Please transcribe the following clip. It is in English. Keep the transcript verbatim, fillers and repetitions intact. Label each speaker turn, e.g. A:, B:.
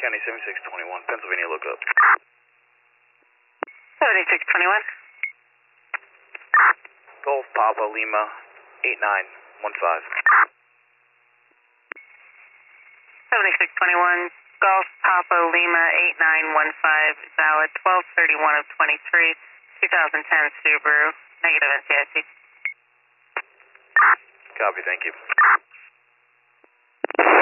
A: County seventy-six twenty-one, Pennsylvania lookup.
B: seventy-six twenty-one.
A: Golf Papa Lima eight nine one five.
B: seventy-six twenty-one, Golf Papa Lima eight nine one five, valid twelve thirty-one of twenty-three, twenty ten Subaru, negative N C I C.
A: Copy, thank you.